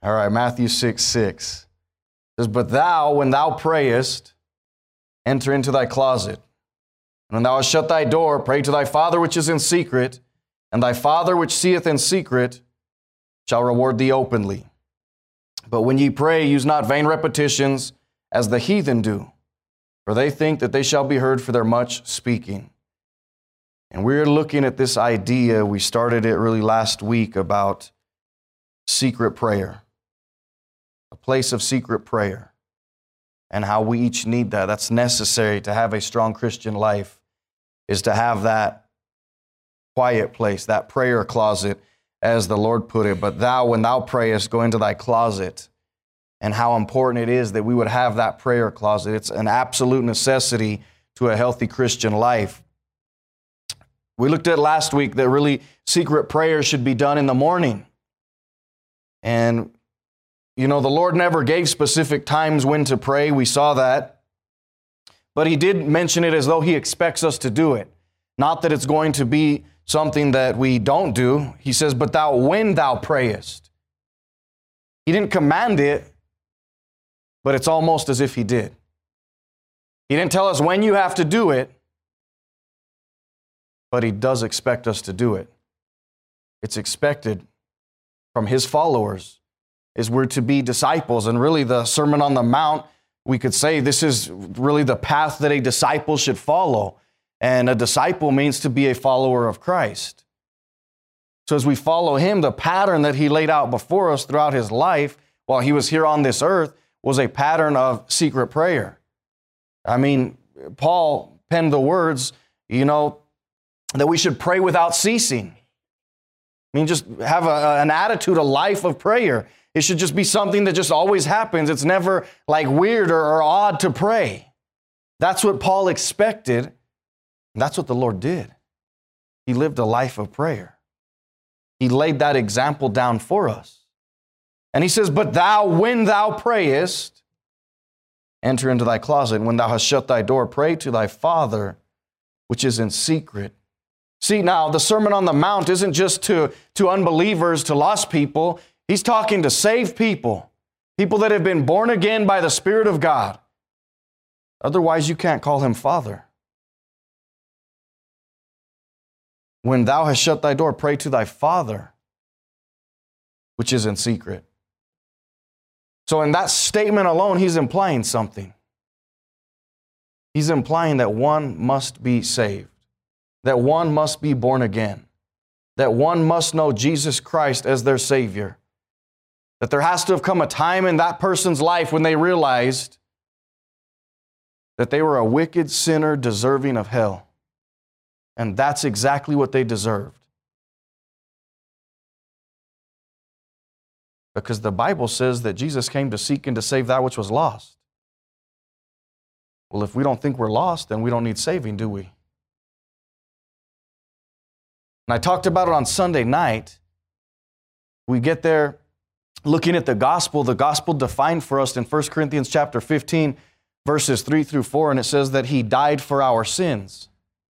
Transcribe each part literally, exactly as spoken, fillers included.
All right, Matthew six six. It says, but thou, when thou prayest, enter into thy closet. And when thou hast shut thy door, pray to thy Father which is in secret, and thy Father which seeth in secret shall reward thee openly. But when ye pray, use not vain repetitions, as the heathen do, for they think that they shall be heard for their much speaking. And we're looking at this idea, we started it really last week, about secret prayer, a place of secret prayer, and how we each need that. That's necessary to have a strong Christian life, is to have that quiet place, that prayer closet, as the Lord put it. But thou, when thou prayest, go into thy closet. And how important it is that we would have that prayer closet. It's an absolute necessity to a healthy Christian life. We looked at last week that really secret prayer should be done in the morning. And, you know, the Lord never gave specific times when to pray. We saw that. But he did mention it as though he expects us to do it. Not that it's going to be something that we don't do. He says, but thou, when thou prayest. He didn't command it, but it's almost as if he did. He didn't tell us when you have to do it, but he does expect us to do it. It's expected from his followers, is we're to be disciples. And really the Sermon on the Mount, we could say this is really the path that a disciple should follow. And a disciple means to be a follower of Christ. So as we follow him, the pattern that he laid out before us throughout his life while he was here on this earth was a pattern of secret prayer. I mean, Paul penned the words, you know, that we should pray without ceasing. I mean, just have a, an attitude, a life of prayer. It should just be something that just always happens. It's never like weird or, or odd to pray. That's what Paul expected. And that's what the Lord did. He lived a life of prayer. He laid that example down for us. And he says, but thou, when thou prayest, enter into thy closet. And when thou hast shut thy door, pray to thy Father, which is in secret. See, now, the Sermon on the Mount isn't just to, to unbelievers, to lost people. He's talking to saved people, people that have been born again by the Spirit of God. Otherwise, you can't call him Father. When thou hast shut thy door, pray to thy Father, which is in secret. So in that statement alone, he's implying something. He's implying that one must be saved, that one must be born again, that one must know Jesus Christ as their Savior, that there has to have come a time in that person's life when they realized that they were a wicked sinner deserving of hell. And that's exactly what they deserved. Because the Bible says that Jesus came to seek and to save that which was lost. Well, if we don't think we're lost, then we don't need saving, do we? And I talked about it on Sunday night. We get there looking at the gospel, the gospel defined for us in First Corinthians chapter fifteen, verses three through four, and it says that he died for our sins.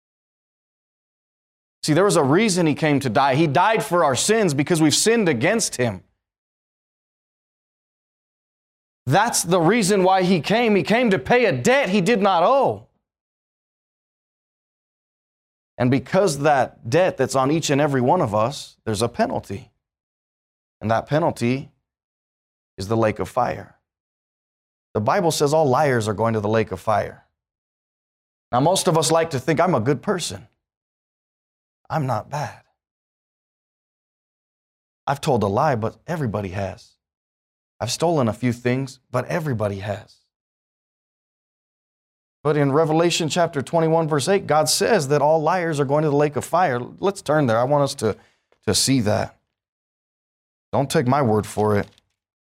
See, there was a reason he came to die. He died for our sins because we've sinned against him. That's the reason why he came. He came to pay a debt he did not owe. And because that debt that's on each and every one of us, there's a penalty. And that penalty is the lake of fire. The Bible says all liars are going to the lake of fire. Now, most of us like to think, I'm a good person. I'm not bad. I've told a lie, but everybody has. I've stolen a few things, but everybody has. But in Revelation chapter twenty-one, verse eight, God says that all liars are going to the lake of fire. Let's turn there. I want us to, to see that. Don't take my word for it.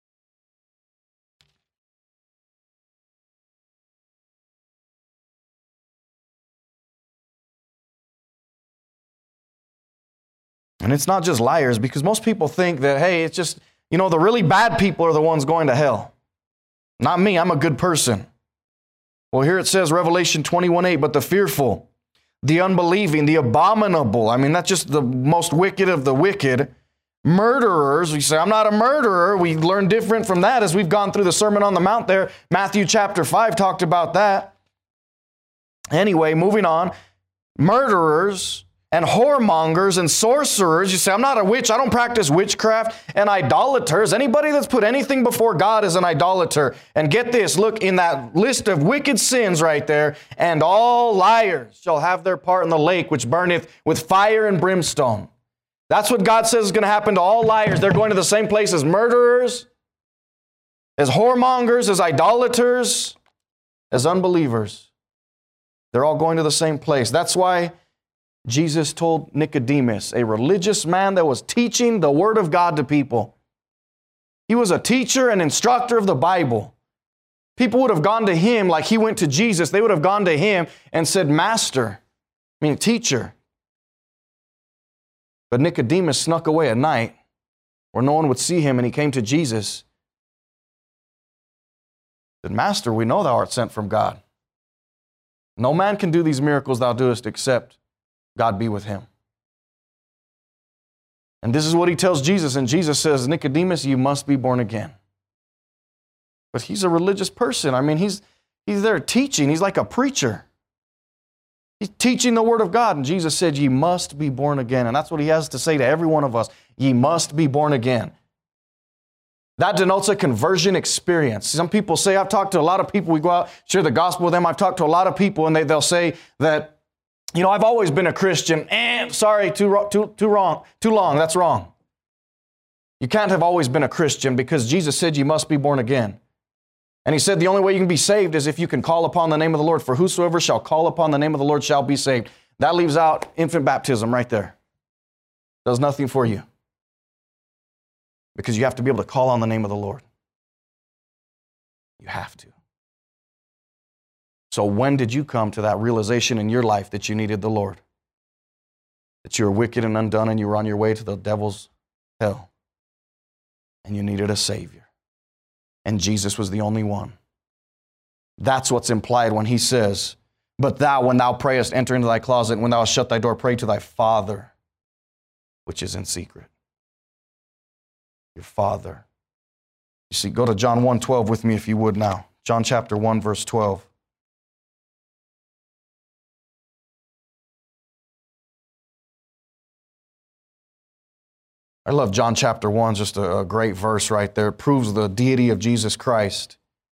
And it's not just liars, because most people think that, hey, it's just, you know, the really bad people are the ones going to hell. Not me, I'm a good person. Well, here it says, Revelation twenty-one eight, but the fearful, the unbelieving, the abominable, I mean, that's just the most wicked of the wicked, Murderers, we say, I'm not a murderer. We learn different from that as we've gone through the Sermon on the Mount there. Matthew chapter five talked about that. Anyway, moving on. Murderers and whoremongers and sorcerers. You say, I'm not a witch. I don't practice witchcraft. And idolaters. Anybody that's put anything before God is an idolater. And get this, look in that list of wicked sins right there. And all liars shall have their part in the lake which burneth with fire and brimstone. That's what God says is going to happen to all liars. They're going to the same place as murderers, as whoremongers, as idolaters, as unbelievers. They're all going to the same place. That's why Jesus told Nicodemus, a religious man that was teaching the Word of God to people. He was a teacher and instructor of the Bible. People would have gone to him like he went to Jesus. They would have gone to him and said, Master, I mean, teacher. But Nicodemus snuck away at night where no one would see him, and he came to Jesus. He said, Master, we know thou art sent from God. No man can do these miracles thou doest except God be with him. And this is what he tells Jesus, and Jesus says, Nicodemus, you must be born again. But he's a religious person. I mean, he's, he's there teaching. He's like a preacher. He's teaching the Word of God, and Jesus said, ye must be born again. And that's what he has to say to every one of us. Ye must be born again. That denotes a conversion experience. Some people say, I've talked to a lot of people, we go out, share the gospel with them. I've talked to a lot of people, and they, they'll say that, you know, I've always been a Christian. Eh, sorry, too, too, too wrong, too long, that's wrong. You can't have always been a Christian because Jesus said you must be born again. And he said the only way you can be saved is if you can call upon the name of the Lord. For whosoever shall call upon the name of the Lord shall be saved. That leaves out infant baptism right there. Does nothing for you. Because you have to be able to call on the name of the Lord. You have to. So when did you come to that realization in your life that you needed the Lord? That you were wicked and undone and you were on your way to the devil's hell. And you needed a Savior. And Jesus was the only one. That's what's implied when he says, but thou, when thou prayest, enter into thy closet, and when thou hast shut thy door, pray to thy Father, which is in secret. Your Father. You see, go to John one twelve with me if you would now. John chapter one, verse twelve. I love John chapter one, just a, a great verse right there. It proves the deity of Jesus Christ.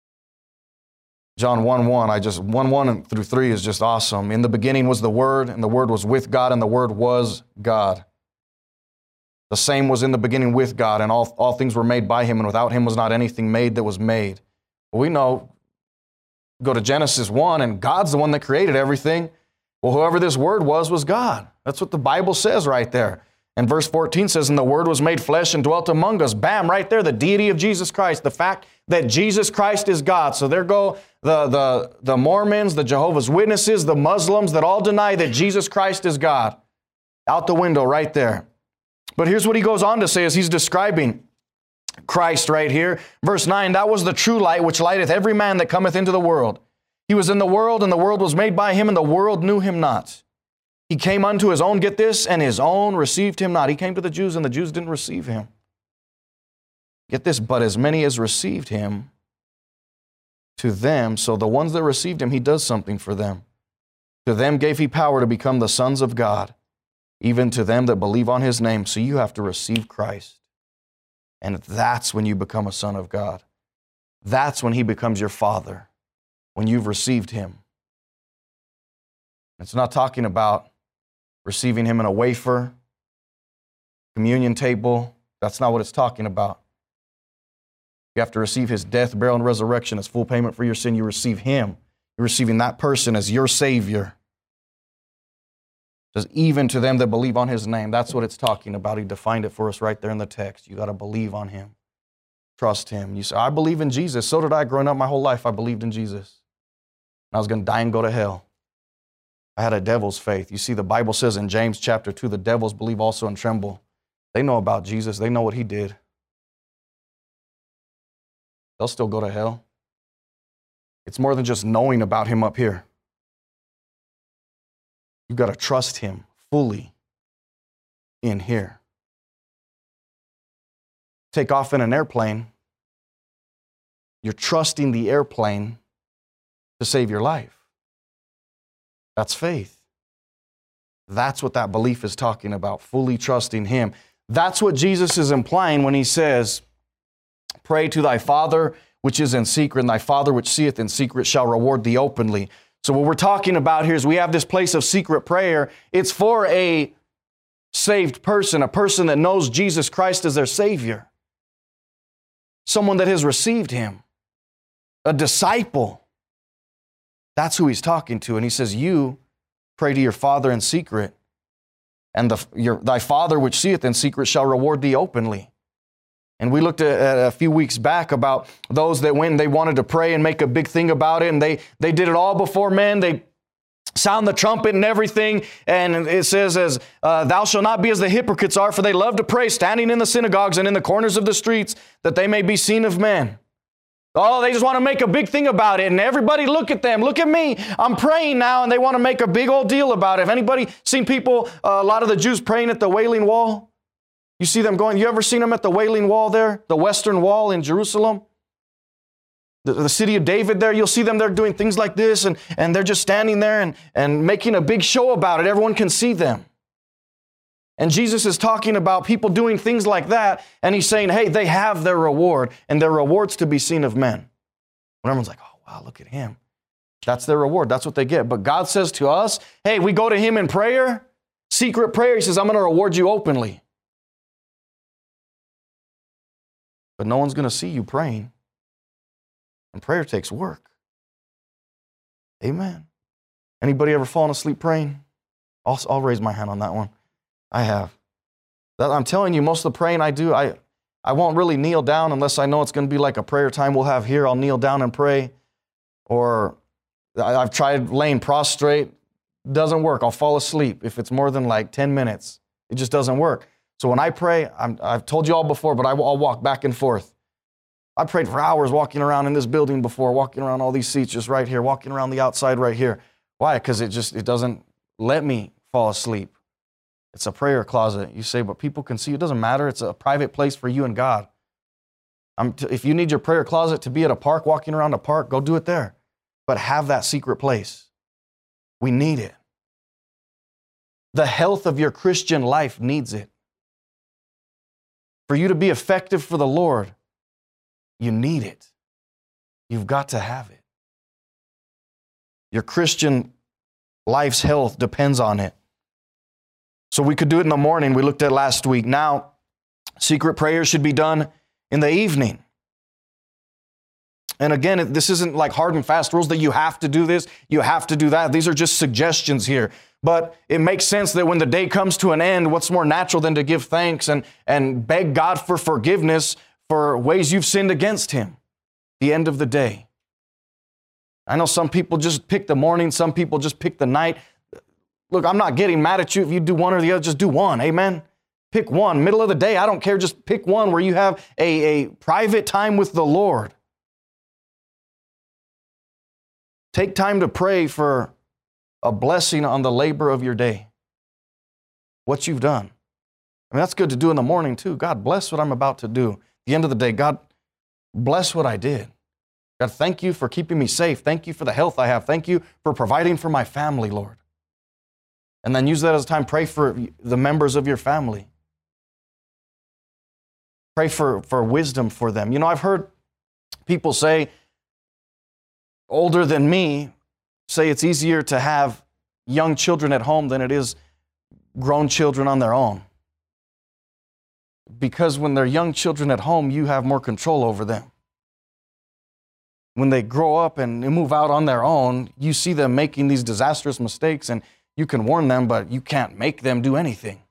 John one one, I just, one one through three is just awesome. In the beginning was the Word, and the Word was with God, and the Word was God. The same was in the beginning with God, and all, all things were made by him, and without him was not anything made that was made. Well, we know, go to Genesis one, and God's the one that created everything. Well, whoever this Word was, was God. That's what the Bible says right there. And verse fourteen says, and the Word was made flesh and dwelt among us. Bam, right there, the deity of Jesus Christ, the fact that Jesus Christ is God. So there go the, the, the Mormons, the Jehovah's Witnesses, the Muslims that all deny that Jesus Christ is God. Out the window right there. But here's what he goes on to say as he's describing Christ right here. Verse nine, that was the true light which lighteth every man that cometh into the world. He was in the world, and the world was made by him, and the world knew him not. He came unto his own, get this, and his own received him not. He came to the Jews, and the Jews didn't receive him. Get this, but as many as received him, to them, so the ones that received him, he does something for them. To them gave he power to become the sons of God, even to them that believe on his name. So you have to receive Christ. And that's when you become a son of God. That's when he becomes your Father, when you've received him. It's not talking about receiving him in a wafer, communion table. That's not what it's talking about. You have to receive his death, burial, and resurrection as full payment for your sin. You receive him. You're receiving that person as your Savior. It says, even to them that believe on his name. That's what it's talking about. He defined it for us right there in the text. You got to believe on him. Trust him. You say, I believe in Jesus. So did I. Growing up my whole life, I believed in Jesus. I was going to die and go to hell. I had a devil's faith. You see, the Bible says in James chapter two, the devils believe also and tremble. They know about Jesus. They know what he did. They'll still go to hell. It's more than just knowing about him up here. You've got to trust him fully in here. take off in an airplane, you're trusting the airplane to save your life. That's faith. That's what that belief is talking about, fully trusting Him. That's what Jesus is implying when He says, pray to thy Father which is in secret, and thy Father which seeth in secret shall reward thee openly. So what we're talking about here is we have this place of secret prayer. It's for a saved person, a person that knows Jesus Christ as their Savior, someone that has received Him, a disciple. That's who He's talking to. And He says, you pray to your Father in secret, and the, your, thy Father which seeth in secret shall reward thee openly. And we looked at, at a few weeks back about those that went and they wanted to pray and make a big thing about it, and they, they did it all before men. They sound the trumpet and everything, and it says, as uh, thou shalt not be as the hypocrites are, for they love to pray, standing in the synagogues and in the corners of the streets, that they may be seen of men. Oh, they just want to make a big thing about it, and everybody look at them, look at me, I'm praying now, and they want to make a big old deal about it. Have anybody seen people, uh, a lot of the Jews praying at the Wailing Wall? You see them going, you ever seen them at the Wailing Wall there, the Western Wall in Jerusalem? The, the city of David there, you'll see them there doing things like this, and, and they're just standing there and, and making a big show about it. Everyone can see them. And Jesus is talking about people doing things like that, and He's saying, hey, they have their reward, and their reward's to be seen of men. And everyone's like, oh, wow, look at him. That's their reward. That's what they get. But God says to us, hey, we go to Him in prayer, secret prayer. He says, I'm going to reward you openly. But no one's going to see you praying. And prayer takes work. Amen. Anybody ever fallen asleep praying? I'll, I'll raise my hand on that one. I have. That, I'm telling you, most of the praying I do, I, I won't really kneel down unless I know it's going to be like a prayer time we'll have here. I'll kneel down and pray. Or I, I've tried laying prostrate. Doesn't work. I'll fall asleep if it's more than like ten minutes. It just doesn't work. So when I pray, I'm, I've told you all before, but I, I'll walk back and forth. I prayed for hours walking around in this building before, walking around all these seats just right here, walking around the outside right here. Why? Because it just, it doesn't let me fall asleep. It's a prayer closet. You say, but people can see. It doesn't matter. It's a private place for you and God. I'm t- if you need your prayer closet to be at a park, walking around a park, go do it there. But have that secret place. We need it. The health of your Christian life needs it. For you to be effective for the Lord, you need it. You've got to have it. Your Christian life's health depends on it. So we could do it in the morning. We looked at last week. Now, secret prayer should be done in the evening. And again, this isn't like hard and fast rules that you have to do this, you have to do that. These are just suggestions here. But it makes sense that when the day comes to an end, what's more natural than to give thanks and, and beg God for forgiveness for ways you've sinned against Him? The end of the day. I know some people just pick the morning, some people just pick the night. Look, I'm not getting mad at you if you do one or the other, just do one, amen? Pick one, middle of the day, I don't care, just pick one where you have a, a private time with the Lord. Take time to pray for a blessing on the labor of your day. What you've done. I mean, that's good to do in the morning too. God, bless what I'm about to do. At the end of the day, God, bless what I did. God, thank you for keeping me safe. Thank you for the health I have. Thank you for providing for my family, Lord. And then use that as a time, pray for the members of your family. Pray for, for wisdom for them. You know, I've heard people say, older than me, say it's easier to have young children at home than it is grown children on their own. Because when they're young children at home, you have more control over them. When they grow up and move out on their own, you see them making these disastrous mistakes, and you can warn them, but you can't make them do anything.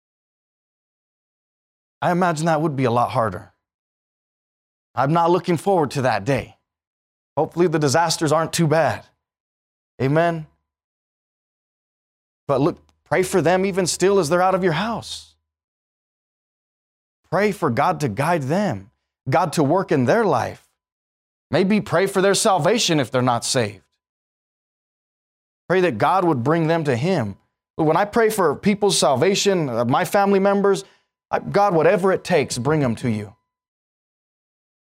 I imagine that would be a lot harder. I'm not looking forward to that day. Hopefully the disasters aren't too bad. Amen? But look, pray for them even still as they're out of your house. Pray for God to guide them, God to work in their life. Maybe pray for their salvation if they're not saved. Pray that God would bring them to Him. But when I pray for people's salvation, uh, my family members, I, God, whatever it takes, bring them to you.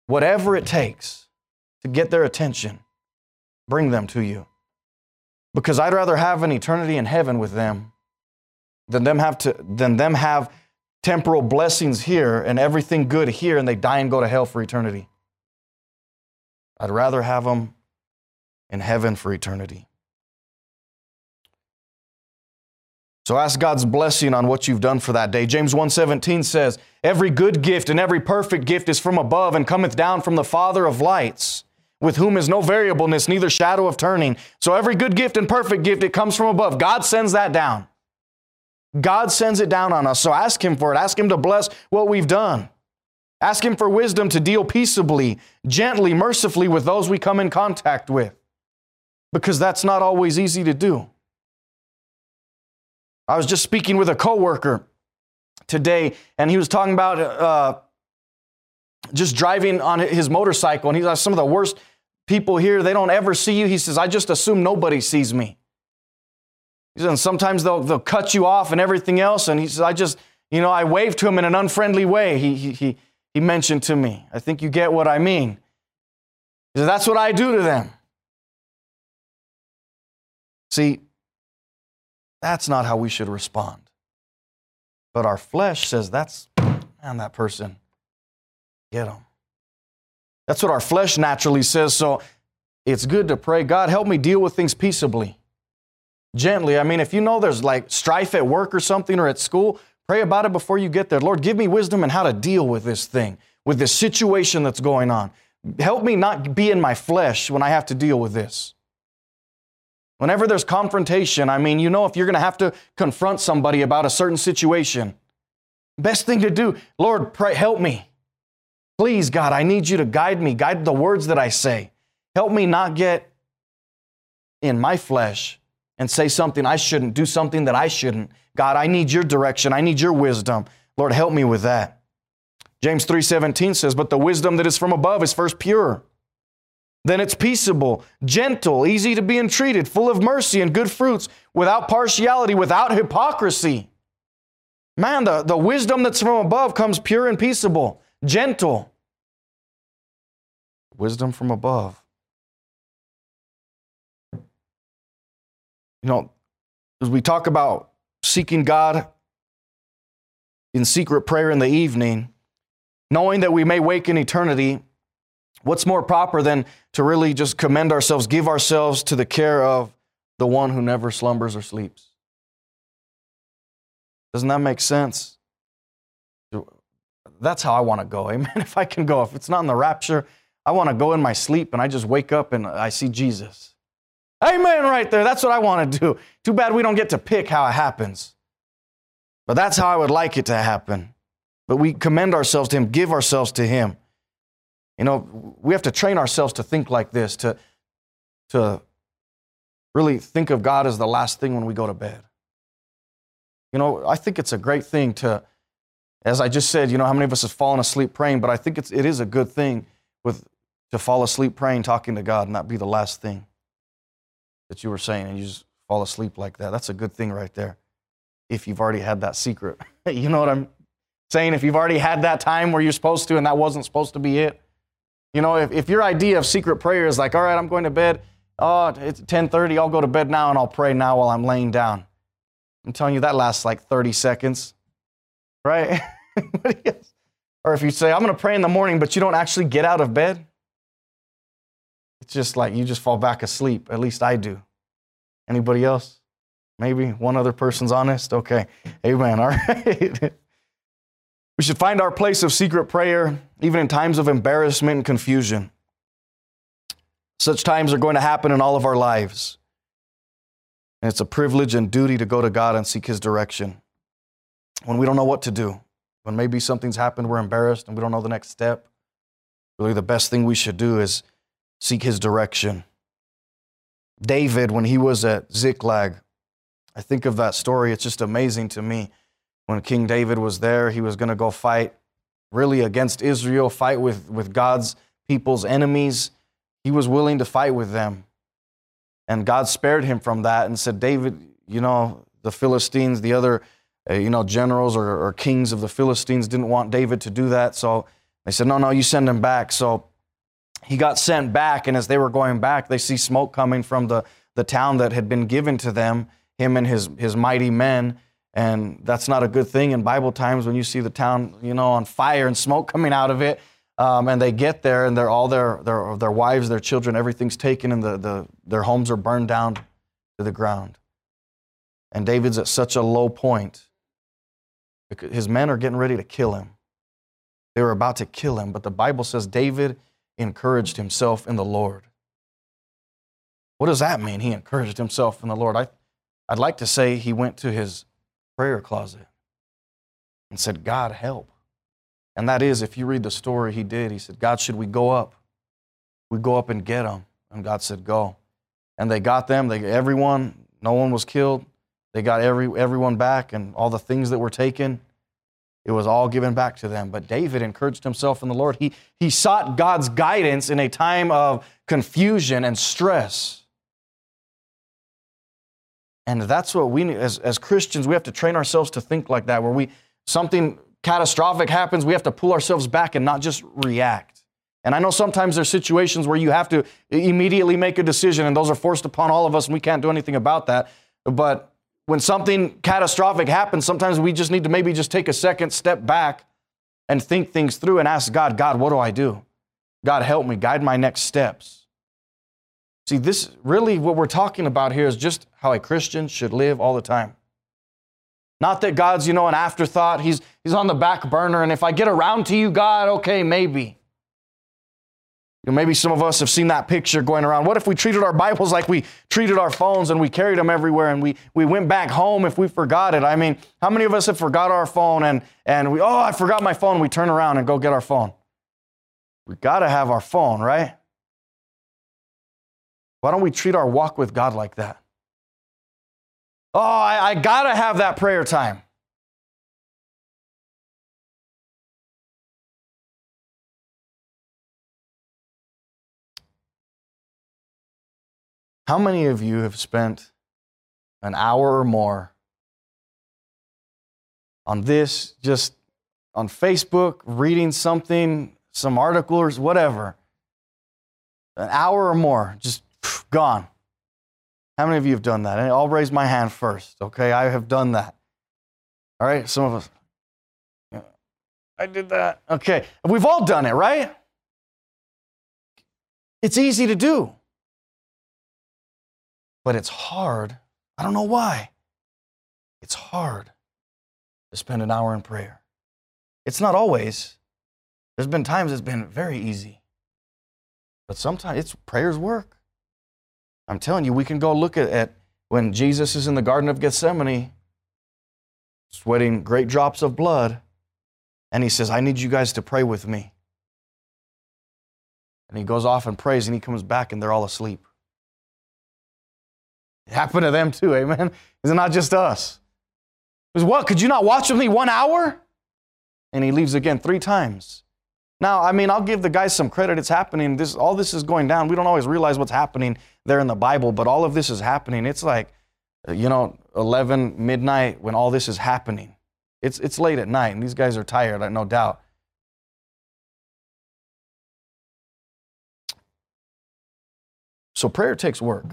whatever it takes to get their attention, bring them to you. Because I'd rather have an eternity in heaven with them than them have to than them have temporal blessings here and everything good here and they die and go to hell for eternity. I'd rather have them in heaven for eternity. So ask God's blessing on what you've done for that day. James one seventeen says, every good gift and every perfect gift is from above and cometh down from the Father of lights, with whom is no variableness, neither shadow of turning. So every good gift and perfect gift, it comes from above. God sends that down. God sends it down on us. So ask Him for it. Ask Him to bless what we've done. Ask Him for wisdom to deal peaceably, gently, mercifully with those we come in contact with. Because that's not always easy to do. I was just speaking with a coworker today, and he was talking about uh, just driving on his motorcycle, and he's like, some of the worst people here, they don't ever see you. He says, I just assume nobody sees me. He says, and sometimes they'll, they'll cut you off and everything else, and he says, I just, you know, I waved to him in an unfriendly way, he, he, he, he mentioned to me. I think you get what I mean. He says, that's what I do to them. See, that's not how we should respond. But our flesh says, that's, man, that person, get them. That's what our flesh naturally says. So it's good to pray, God, help me deal with things peaceably, gently. I mean, if you know there's like strife at work or something or at school, pray about it before you get there. Lord, give me wisdom in how to deal with this thing, with this situation that's going on. Help me not be in my flesh when I have to deal with this. Whenever there's confrontation, I mean, you know, if you're going to have to confront somebody about a certain situation, best thing to do, Lord, pray, help me. Please, God, I need you to guide me, guide the words that I say. Help me not get in my flesh and say something I shouldn't, do something that I shouldn't. God, I need your direction. I need your wisdom. Lord, help me with that. James three seventeen says, but the wisdom that is from above is first pure. Then it's peaceable, gentle, easy to be entreated, full of mercy and good fruits, without partiality, without hypocrisy. Man, the, the wisdom that's from above comes pure and peaceable, gentle. Wisdom from above. You know, as we talk about seeking God in secret prayer in the evening, knowing that we may wake in eternity, what's more proper than to really just commend ourselves, give ourselves to the care of the one who never slumbers or sleeps? Doesn't that make sense? That's how I want to go. Amen. If I can go, if it's not in the rapture, I want to go in my sleep and I just wake up and I see Jesus. Amen right there. That's what I want to do. Too bad we don't get to pick how it happens. But that's how I would like it to happen. But we commend ourselves to Him, give ourselves to Him. You know, we have to train ourselves to think like this, to, to really think of God as the last thing when we go to bed. You know, I think it's a great thing to, as I just said, you know, how many of us have fallen asleep praying, but I think it's, it is a good thing with to fall asleep praying, talking to God, and not be the last thing that you were saying, and you just fall asleep like that. That's a good thing right there, if you've already had that secret. You know what I'm saying? If you've already had that time where you're supposed to and that wasn't supposed to be it. You know, if, if your idea of secret prayer is like, all right, I'm going to bed, oh, it's ten thirty, I'll go to bed now and I'll pray now while I'm laying down. I'm telling you, that lasts like thirty seconds, right? Or if you say, I'm going to pray in the morning, but you don't actually get out of bed, it's just like you just fall back asleep. At least I do. Anybody else? Maybe one other person's honest? Okay. Amen. All right. We should find our place of secret prayer even in times of embarrassment and confusion. Such times are going to happen in all of our lives. And it's a privilege and duty to go to God and seek His direction. When we don't know what to do, when maybe something's happened, we're embarrassed and we don't know the next step, really the best thing we should do is seek His direction. David, when he was at Ziklag, I think of that story, it's just amazing to me. When King David was there, he was going to go fight really against Israel, fight with, with God's people's enemies. He was willing to fight with them. And God spared him from that and said, David, you know, the Philistines, the other, uh, you know, generals or, or kings of the Philistines didn't want David to do that. So They said, no, no, you send him back. So he got sent back, and as they were going back, they see smoke coming from the, the town that had been given to them, him and his, his mighty men. And that's not a good thing in Bible times when you see the town, you know, on fire and smoke coming out of it. Um, and they get there, and they're all their, their, their wives, their children, everything's taken, and the, the, their homes are burned down to the ground. And David's at such a low point. His men are getting ready to kill him. They were about to kill him, but the Bible says David encouraged himself in the Lord. What does that mean? He encouraged himself in the Lord. I, I'd like to say he went to his prayer closet and said, God, help. And that is, if you read the story, he did. He said, God, should we go up? We go up and get them. And God said, go. And they got them. They, everyone, no one was killed. They got every, everyone back, and all the things that were taken, it was all given back to them. But David encouraged himself in the Lord. He, he sought God's guidance in a time of confusion and stress. And that's what we need. As, as Christians, we have to train ourselves to think like that, where we something catastrophic happens, we have to pull ourselves back and not just react. And I know sometimes there's situations where you have to immediately make a decision, and those are forced upon all of us, and we can't do anything about that. But when something catastrophic happens, sometimes we just need to maybe just take a second step back and think things through and ask God, God, what do I do? God, help me, guide my next steps. See, this really what we're talking about here is just how a Christian should live all the time. Not that God's, you know, an afterthought. He's, he's on the back burner, and if I get around to you, God, okay, maybe. You know, maybe some of us have seen that picture going around. What if we treated our Bibles like we treated our phones, and we carried them everywhere, and we, we went back home if we forgot it? I mean, how many of us have forgot our phone, and, and we, oh, I forgot my phone, and we turn around and go get our phone? We've got to have our phone, right? Why don't we treat our walk with God like that? Oh, I, I got to have that prayer time. How many of you have spent an hour or more on this, just on Facebook, reading something, some articles, whatever? An hour or more, just phew, gone. How many of you have done that? And I'll raise my hand first, okay? I have done that. All right, some of us. Yeah, I did that. Okay, we've all done it, right? It's easy to do. But it's hard. I don't know why. It's hard to spend an hour in prayer. It's not always. There's been times it's been very easy. But sometimes it's prayer's work. I'm telling you, we can go look at, at when Jesus is in the Garden of Gethsemane, sweating great drops of blood, and he says, I need you guys to pray with me. And he goes off and prays, and he comes back, and they're all asleep. It happened to them too, amen? It's not just us. It was what? Could you not watch with me one hour? And he leaves again three times. Now, I mean, I'll give the guys some credit. It's happening. This, all this is going down. We don't always realize what's happening there in the Bible, but all of this is happening. It's like, you know, eleven midnight when all this is happening. It's, it's late at night, and these guys are tired, no doubt. So prayer takes work.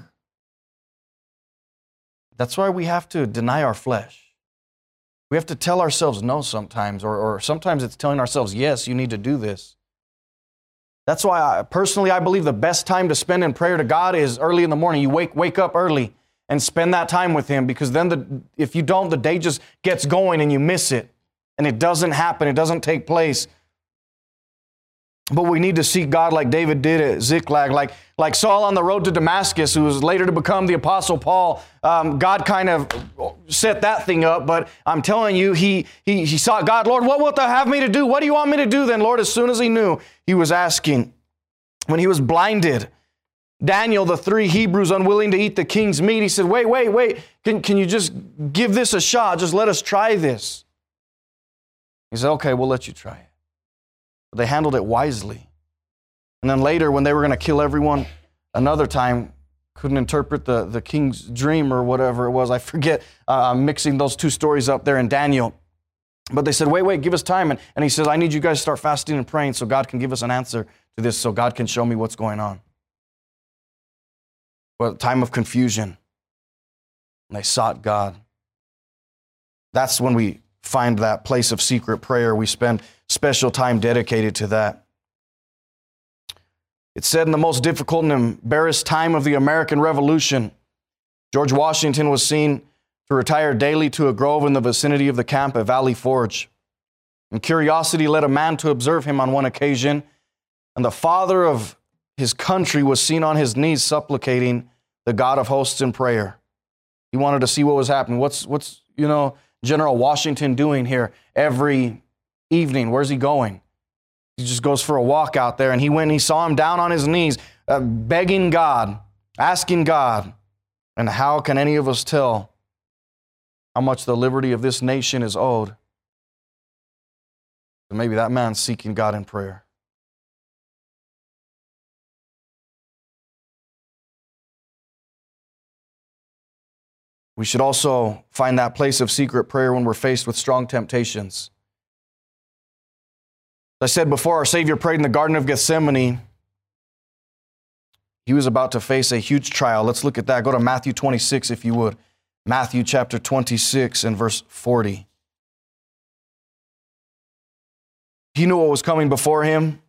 That's why we have to deny our flesh. We have to tell ourselves no sometimes, or, or sometimes it's telling ourselves, yes, you need to do this. That's why, I, personally, I believe the best time to spend in prayer to God is early in the morning. You wake, wake up early and spend that time with Him, because then the, if you don't, the day just gets going and you miss it, and it doesn't happen. It doesn't take place. But we need to seek God like David did at Ziklag, like, like Saul on the road to Damascus, who was later to become the Apostle Paul. Um, God kind of set that thing up, but I'm telling you, he, he, he sought God, Lord, what wilt thou have me to do? What do you want me to do then, Lord? As soon as he knew, he was asking. When he was blinded, Daniel, the three Hebrews unwilling to eat the king's meat, he said, wait, wait, wait, can, can you just give this a shot? Just let us try this. He said, okay, we'll let you try it. But they handled it wisely. And then later, when they were going to kill everyone, another time, couldn't interpret the, the king's dream or whatever it was. I forget. Uh, I'm mixing those two stories up there in Daniel. But they said, wait, wait, give us time. And, and he says, I need you guys to start fasting and praying so God can give us an answer to this, so God can show me what's going on. But time of confusion. And they sought God. That's when we find that place of secret prayer. We spend special time dedicated to that. It said in the most difficult and embarrassed time of the American Revolution, George Washington was seen to retire daily to a grove in the vicinity of the camp at Valley Forge. And curiosity led a man to observe him on one occasion, and the father of his country was seen on his knees supplicating the God of hosts in prayer. He wanted to see what was happening. What's, what's you know, General Washington doing here every evening? Where's he going? He just goes for a walk out there, and he went and he saw him down on his knees, uh, begging God, asking God. And how can any of us tell how much the liberty of this nation is owed? So maybe that man's seeking God in prayer. We should also find that place of secret prayer when we're faced with strong temptations. As I said before, our Savior prayed in the Garden of Gethsemane. He was about to face a huge trial. Let's look at that. Go to Matthew twenty-six, if you would. Matthew chapter twenty-six and verse forty. He knew what was coming before him.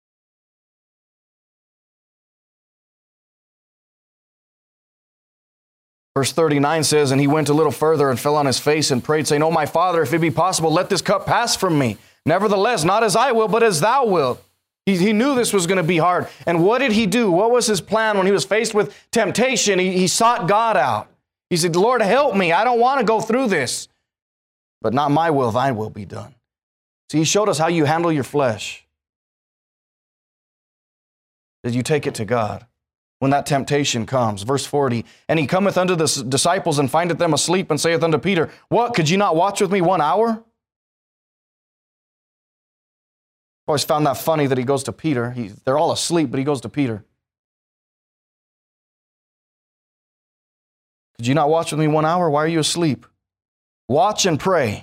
Verse thirty-nine says, and he went a little further and fell on his face and prayed, saying, Oh, my Father, if it be possible, let this cup pass from me. Nevertheless, not as I will, but as thou wilt. He, he knew this was going to be hard. And what did he do? What was his plan when he was faced with temptation? He, he sought God out. He said, Lord, help me. I don't want to go through this. But not my will, thine will be done. See, he showed us how you handle your flesh. That you take it to God when that temptation comes. Verse forty, and he cometh unto the disciples and findeth them asleep and saith unto Peter, What, could you not watch with me one hour? I always found that funny that he goes to Peter. He, they're all asleep, but he goes to Peter. Could you not watch with me one hour? Why are you asleep? Watch and pray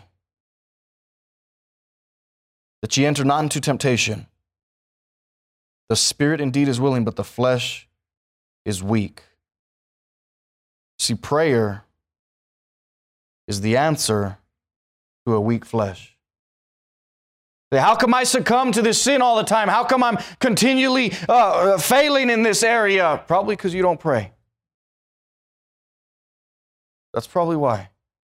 that ye enter not into temptation. The spirit indeed is willing, but the flesh is weak. See, prayer is the answer to a weak flesh. How come I succumb to this sin all the time? How come I'm continually uh, failing in this area? Probably because you don't pray. That's probably why.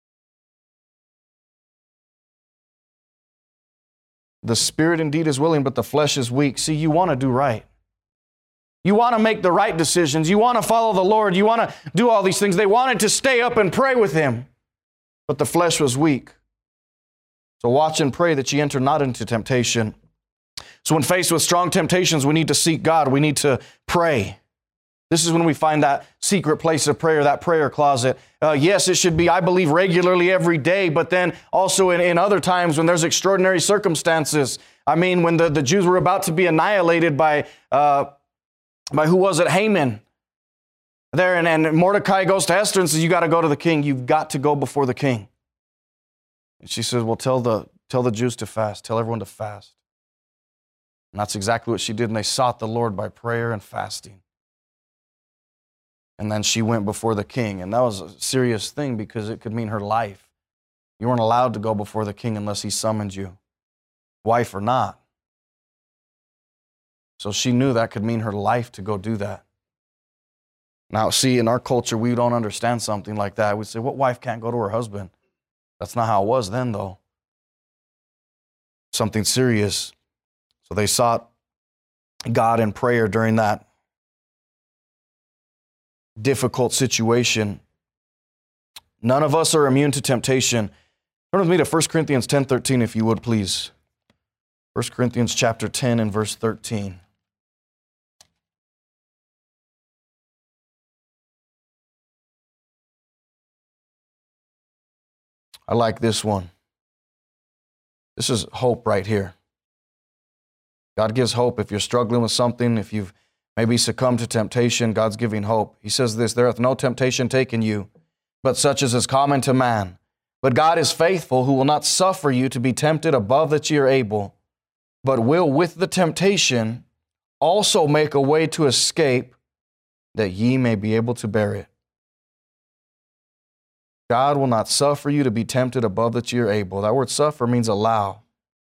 The spirit indeed is willing, but the flesh is weak. See, you want to do right. You want to make the right decisions. You want to follow the Lord. You want to do all these things. They wanted to stay up and pray with him, but the flesh was weak. So watch and pray that ye enter not into temptation. So when faced with strong temptations, we need to seek God. We need to pray. This is when we find that secret place of prayer, that prayer closet. Uh, yes, it should be, I believe, regularly every day, but then also in, in other times when there's extraordinary circumstances. I mean, when the, the Jews were about to be annihilated by, uh, by who was it? Haman. There, and, and Mordecai goes to Esther and says, you got to go to the king. You've got to go before the king. And she says, well, tell the, tell the Jews to fast. Tell everyone to fast. And that's exactly what she did. And they sought the Lord by prayer and fasting. And then she went before the king. And that was a serious thing because it could mean her life. You weren't allowed to go before the king unless he summoned you, wife or not. So she knew that could mean her life to go do that. Now, see, in our culture, we don't understand something like that. We say, what wife can't go to her husband? That's not how it was then, though. Something serious. So they sought God in prayer during that difficult situation. None of us are immune to temptation. Turn with me to First Corinthians ten thirteen, if you would, please. First Corinthians chapter ten and verse thirteen. I like this one. This is hope right here. God gives hope. If you're struggling with something, if you've maybe succumbed to temptation, God's giving hope. He says this, there hath no temptation taken you, but such as is common to man. But God is faithful, who will not suffer you to be tempted above that ye are able, but will with the temptation also make a way to escape, that ye may be able to bear it. God will not suffer you to be tempted above that ye are able. That word suffer means allow.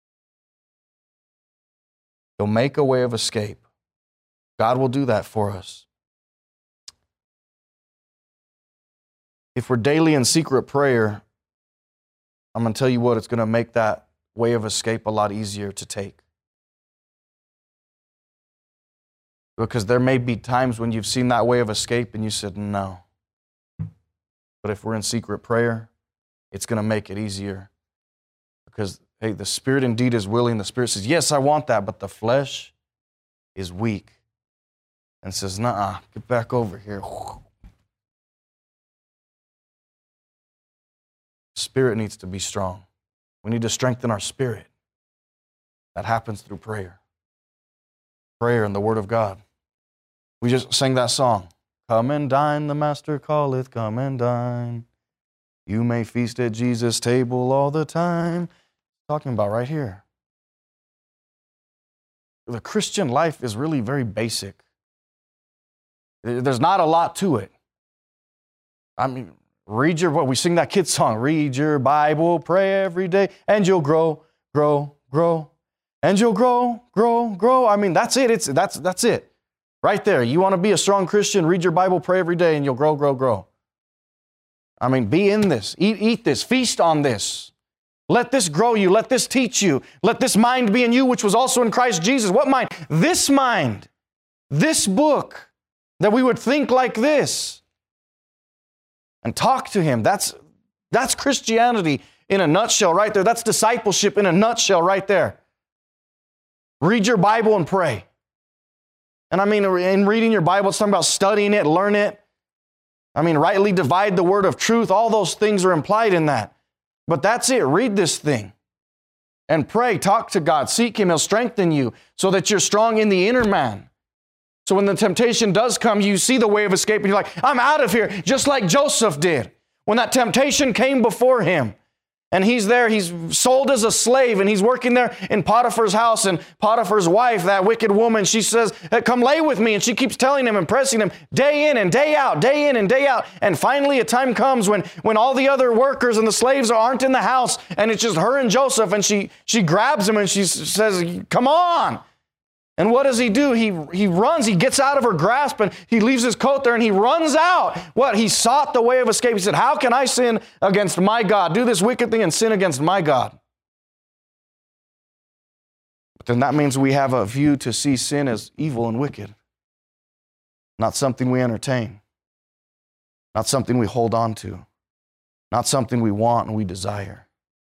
He'll make a way of escape. God will do that for us. If we're daily in secret prayer, I'm going to tell you what, it's going to make that way of escape a lot easier to take. Because there may be times when you've seen that way of escape and you said, no. But if we're in secret prayer, it's going to make it easier. Because, hey, the Spirit indeed is willing. The Spirit says, yes, I want that, but the flesh is weak. And says, nah, get back over here. Spirit needs to be strong. We need to strengthen our spirit. That happens through prayer. Prayer and the Word of God. We just sang that song. Come and dine, the Master calleth, come and dine. You may feast at Jesus' table all the time. Talking about right here. The Christian life is really very basic. There's not a lot to it. I mean, read your, what we sing that kid's song, read your Bible, pray every day, and you'll grow, grow, grow. And you'll grow, grow, grow. I mean, that's it. It's that's that's it. Right there. You want to be a strong Christian, read your Bible, pray every day, and you'll grow, grow, grow. I mean, be in this. Eat, eat this. Feast on this. Let this grow you. Let this teach you. Let this mind be in you, which was also in Christ Jesus. What mind? This mind. This book. That we would think like this. And talk to Him. That's, that's Christianity in a nutshell right there. That's discipleship in a nutshell right there. Read your Bible and pray. And I mean, in reading your Bible, it's talking about studying it, learn it. I mean, rightly divide the word of truth. All those things are implied in that. But that's it. Read this thing. And pray. Talk to God. Seek Him. He'll strengthen you so that you're strong in the inner man. So when the temptation does come, you see the way of escape and you're like, I'm out of here. Just like Joseph did. When that temptation came before him. And he's there, he's sold as a slave, and he's working there in Potiphar's house, and Potiphar's wife, that wicked woman, she says, hey, come lay with me, and she keeps telling him and pressing him day in and day out, day in and day out, and finally a time comes when, when all the other workers and the slaves aren't in the house, and it's just her and Joseph, and she, she grabs him and she says, come on. And what does he do? He, he runs, he gets out of her grasp, and he leaves his coat there, and he runs out. What? He sought the way of escape. He said, how can I sin against my God? Do this wicked thing and sin against my God. But then that means we have a view to see sin as evil and wicked. Not something we entertain. Not something we hold on to. Not something we want and we desire.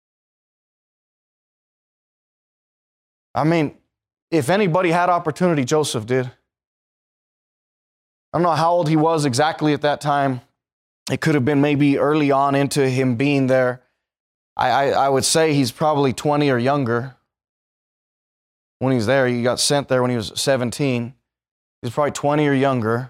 I mean, if anybody had opportunity, Joseph did. I don't know how old he was exactly at that time. It could have been maybe early on into him being there. I, I, I would say he's probably twenty or younger. When he's there, he got sent there when he was seventeen. He's probably twenty or younger.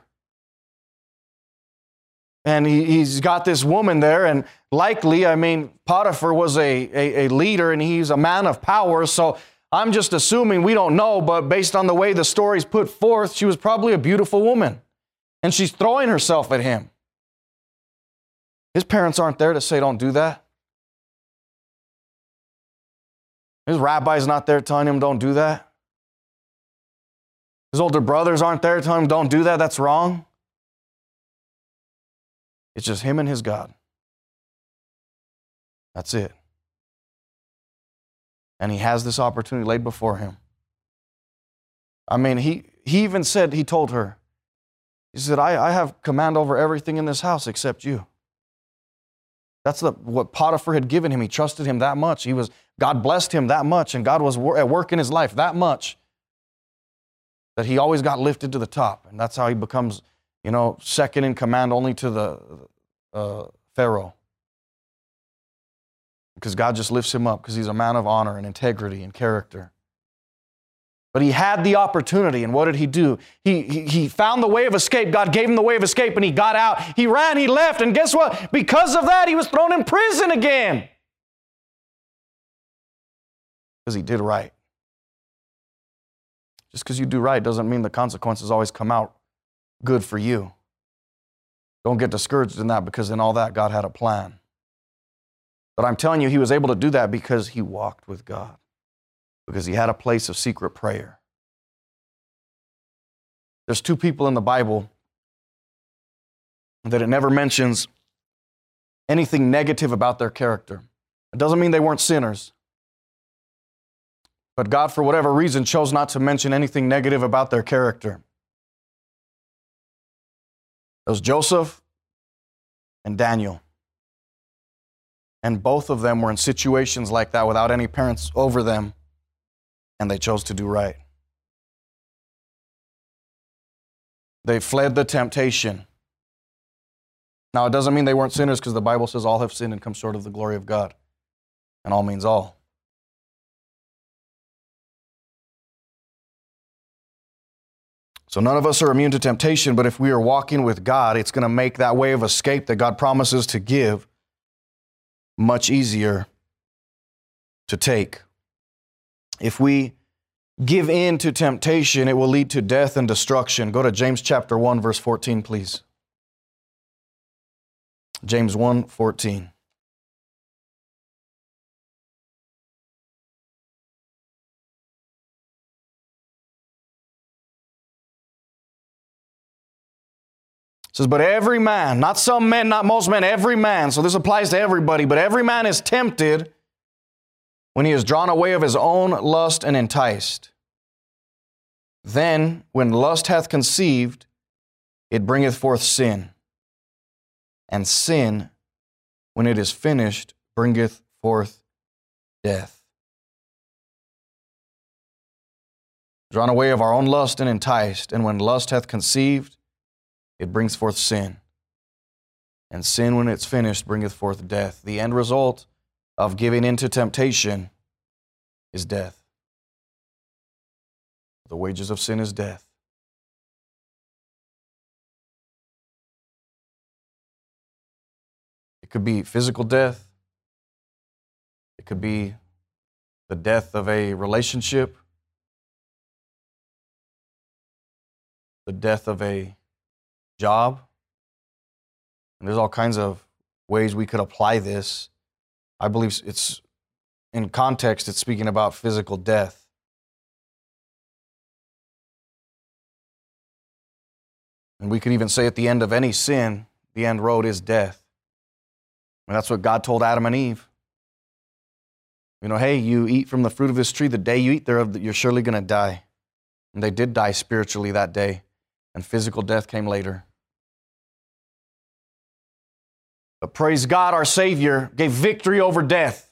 And he, he's got this woman there, and likely, I mean, Potiphar was a, a, a leader, and he's a man of power, so I'm just assuming, we don't know, but based on the way the story's put forth, she was probably a beautiful woman. And she's throwing herself at him. His parents aren't there to say, don't do that. His rabbi's not there telling him, don't do that. His older brothers aren't there telling him, don't do that, that's wrong. It's just him and his God. That's it. And he has this opportunity laid before him. I mean, he, he even said, he told her, he said, I, I have command over everything in this house except you. That's the, what Potiphar had given him. He trusted him that much. He was, God blessed him that much, and God was at work in his life that much that he always got lifted to the top. And that's how he becomes, you know, second in command only to the uh, Pharaoh. Because God just lifts him up because he's a man of honor and integrity and character. But he had the opportunity, and what did he do? He, he, he found the way of escape. God gave him the way of escape, and he got out. He ran, he left, and guess what? Because of that, he was thrown in prison again. because he did right. Just because you do right doesn't mean the consequences always come out good for you. Don't get discouraged in that, because in all that, God had a plan. But I'm telling you, he was able to do that because he walked with God, because he had a place of secret prayer. There's two people in the Bible that it never mentions anything negative about their character. It doesn't mean they weren't sinners. But God, for whatever reason, chose not to mention anything negative about their character. It was Joseph and Daniel. And both of them were in situations like that without any parents over them, and they chose to do right. They fled the temptation. Now, it doesn't mean they weren't sinners, because the Bible says all have sinned and come short of the glory of God. And all means all. So none of us are immune to temptation, but if we are walking with God, it's going to make that way of escape that God promises to give much easier to take. If we give in to temptation, it will lead to death and destruction. Go to James chapter one, verse fourteen, please. James one, fourteen. It says, but every man, not some men, not most men, every man, so this applies to everybody, but every man is tempted when he is drawn away of his own lust and enticed. Then, when lust hath conceived, it bringeth forth sin. And sin, when it is finished, bringeth forth death. Drawn away of our own lust and enticed, and when lust hath conceived, it brings forth sin. And sin, when it's finished, bringeth forth death. The end result of giving in to temptation is death. The wages of sin is death. It could be physical death. It could be the death of a relationship. The death of a job. And there's all kinds of ways we could apply this. I believe it's, in context, it's speaking about physical death. And we could even say at the end of any sin, the end road is death. And that's what God told Adam and Eve. You know, hey, you eat from the fruit of this tree, the day you eat thereof, you're surely going to die. And they did die spiritually that day, and physical death came later. But praise God, our Savior gave victory over death.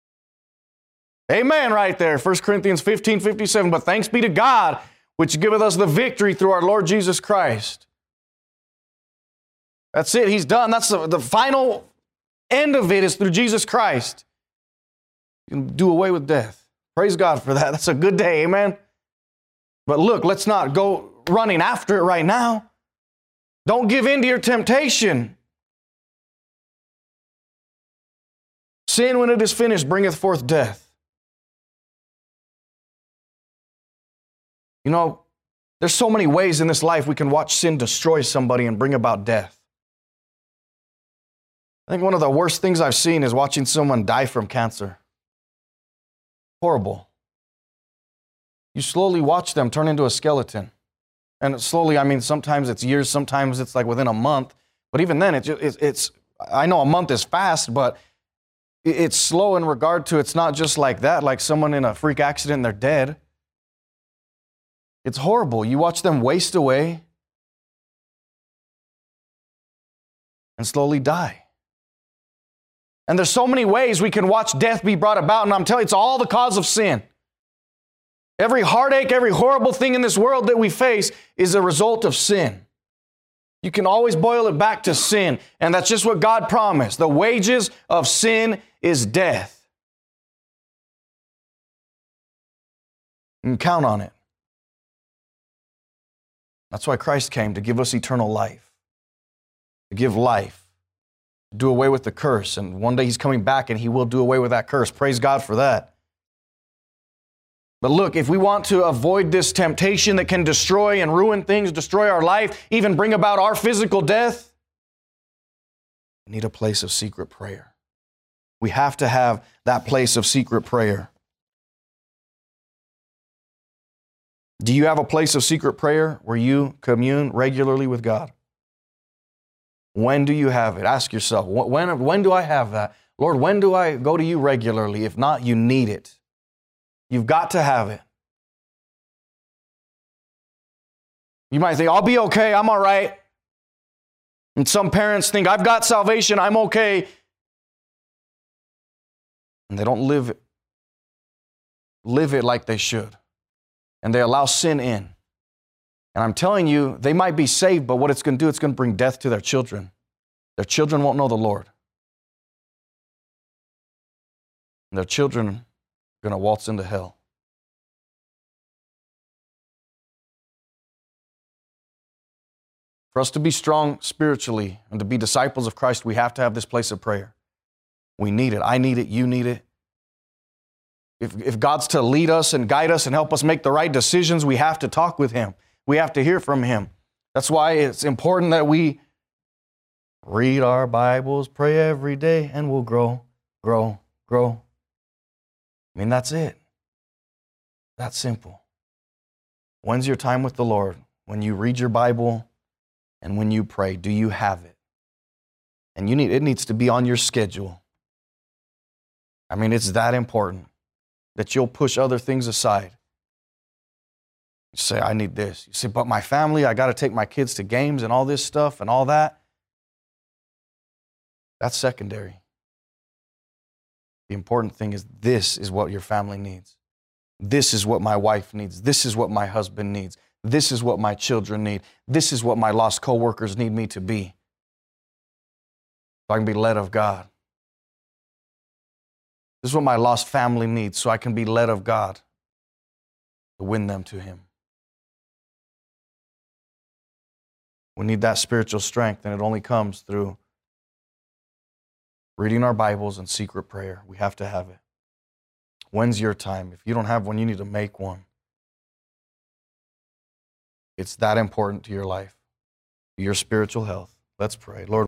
Amen right there, First Corinthians fifteen fifty-seven. But thanks be to God, which giveth us the victory through our Lord Jesus Christ. That's it, he's done. That's the, the final end of it is through Jesus Christ. You can do away with death. Praise God for that. That's a good day, amen? But look, let's not go running after it right now. Don't give in to your temptation. Sin, when it is finished, bringeth forth death. You know, there's so many ways in this life we can watch sin destroy somebody and bring about death. I think one of the worst things I've seen is watching someone die from cancer. Horrible. You slowly watch them turn into a skeleton. And slowly, I mean, sometimes it's years, sometimes it's like within a month. But even then, it, it, it's, I know a month is fast, but it's slow in regard to it's not just like that, like someone in a freak accident and they're dead. It's horrible. You watch them waste away and slowly die. And there's so many ways we can watch death be brought about, and I'm telling you, it's all the cause of sin. Every heartache, every horrible thing in this world that we face is a result of sin. You can always boil it back to sin, and that's just what God promised. The wages of sin is death. You can count on it. That's why Christ came, to give us eternal life, to give life, to do away with the curse. And one day he's coming back and he will do away with that curse. Praise God for that. But look, if we want to avoid this temptation that can destroy and ruin things, destroy our life, even bring about our physical death, we need a place of secret prayer. We have to have that place of secret prayer. Do you have a place of secret prayer where you commune regularly with God? When do you have it? Ask yourself, when, when do I have that? Lord, when do I go to you regularly? If not, you need it. You've got to have it. You might think, I'll be okay, I'm all right. And some parents think, I've got salvation, I'm okay. And they don't live, live it like they should. And they allow sin in. And I'm telling you, they might be saved, but what it's going to do, it's going to bring death to their children. Their children won't know the Lord. And their children are going to waltz into hell. For us to be strong spiritually and to be disciples of Christ, we have to have this place of prayer. We need it. I need it. You need it. If, if God's to lead us and guide us and help us make the right decisions, we have to talk with Him. We have to hear from Him. That's why it's important that we read our Bibles, pray every day, and we'll grow, grow, grow. I mean, that's it. That's simple. When's your time with the Lord? When you read your Bible and when you pray, do you have it? And you need it needs to be on your schedule. I mean, it's that important that you'll push other things aside. You say, I need this. You say, but my family, I got to take my kids to games and all this stuff and all that. That's secondary. The important thing is this is what your family needs. This is what my wife needs. This is what my husband needs. This is what my children need. This is what my lost coworkers need me to be. So I can be led of God. This is what my lost family needs, so I can be led of God to win them to Him. We need that spiritual strength, and it only comes through reading our Bibles and secret prayer. We have to have it. When's your time? If you don't have one, you need to make one. It's that important to your life, to your spiritual health. Let's pray. Lord,